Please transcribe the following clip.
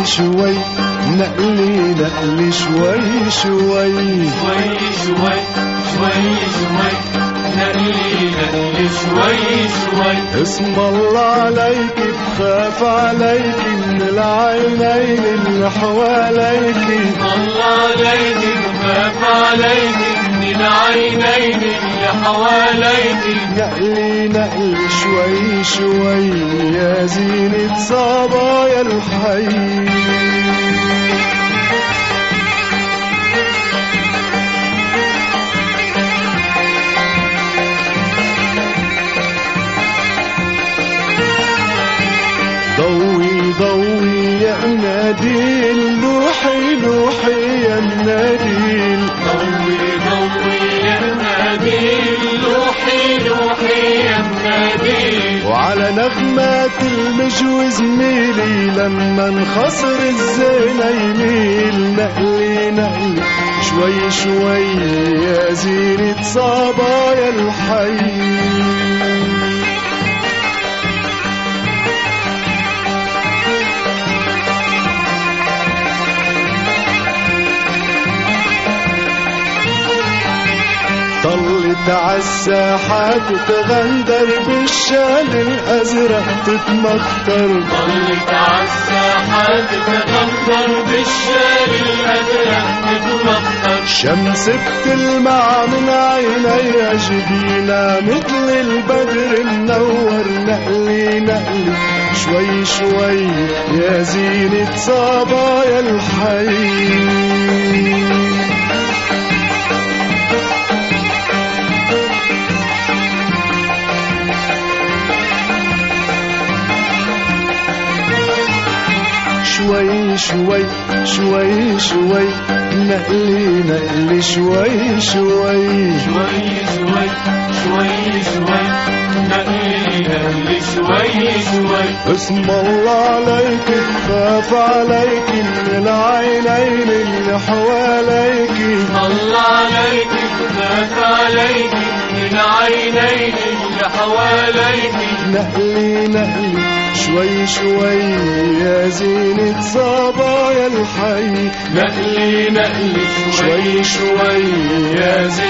شوي نقلي نقلي شوي شوي شوي شوي شوي شوي نقلي نقلي شوي شوي. اسم الله عليك بخاف عليك من العينين اللي حواليك. الله عليك بخاف عليك من العينين اللي حواليك. نقلي نقلي شوي شوي يا زينة صبايا الحي. ضوي ضوي يا مناديل لوحي لوحي يا مناديل. ضوي ضوي يا مناديل لوحي لوحي يا مناديل. وعلى نغمات المجوز زميلي لما انخصر الزينة يميل. نقلي نقلي شوي شوي يا زينة صبايا الحي. طلت عالساحات تغندر بالشال الأزرق تتمخطر. طلت عالساحات تغندر بالشال الأزرق تتمخطر. شمس بتلمع من عينيها جبينها مثل البدر منور. نقلي نقلي شوي شوي يا زينة صبايا الحي. شوي شوي شوي شوي نقلي نقلي شوي شوي شوي شوي شوي شوي نقلي نقلي شوي شوي. اسم الله عليك بخاف عليك من العينين اللي حواليك. الله عليك بخاف عليك من العينين اللي حواليك. نقلي نقلي شوي شوي يا زينة صبايا الحي. نقلي نقلي شوي شوي يا زينة